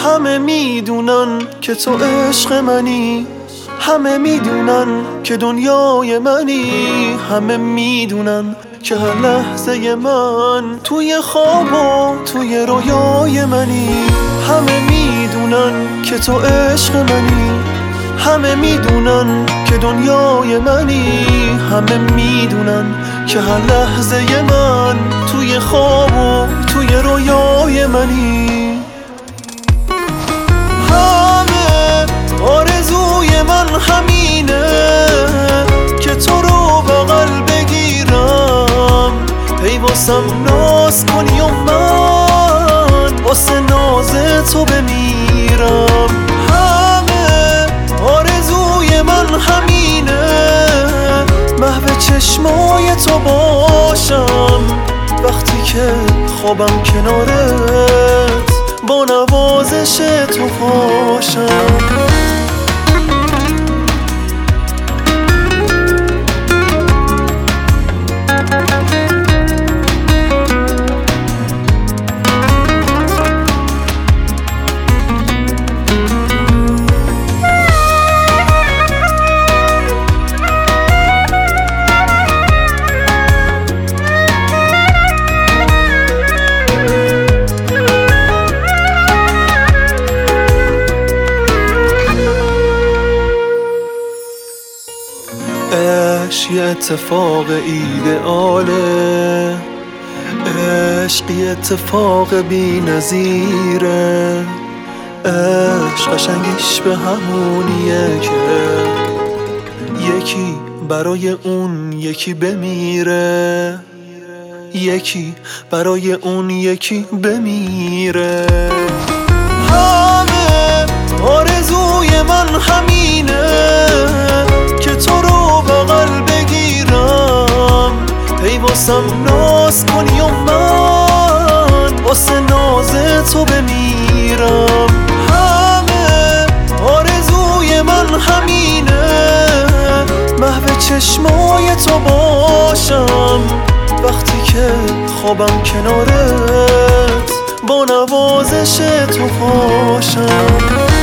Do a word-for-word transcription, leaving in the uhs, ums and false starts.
همه میدونن که تو عشق منی، همه میدونن که دنیای منی، همه میدونن که هر لحظه من توی خواب و توی رویای منی. همه میدونن که تو عشق منی، همه میدونن که دنیای منی، همه میدونن که هر لحظه من توی خواب و توی رویای منی. همه آرزوی من همینه که تو رو بغل بگیرم، هی واسم ناز کنی و من واسه ناز تو بمیرم. همه آرزوی من همینه محو چشمای تو باشم، وقتی که خوابم کنارت با نوازش تو پاشم. عشق یه اتفاق ایدئاله، عشق یه اتفاق بی نظیره، عشق قشنگیش به همونیه که یکی برای اون یکی بمیره، یکی برای اون یکی بمیره. همه آرزوی من همینه که تو رو بغل بگیرم، هی واسم ناز کنی و من واسه ناز تو بمیرم. همه آرزوی من همینه محو چشمای تو باشم، وقتی که خوابم کنارت با نوازش تو پاشم.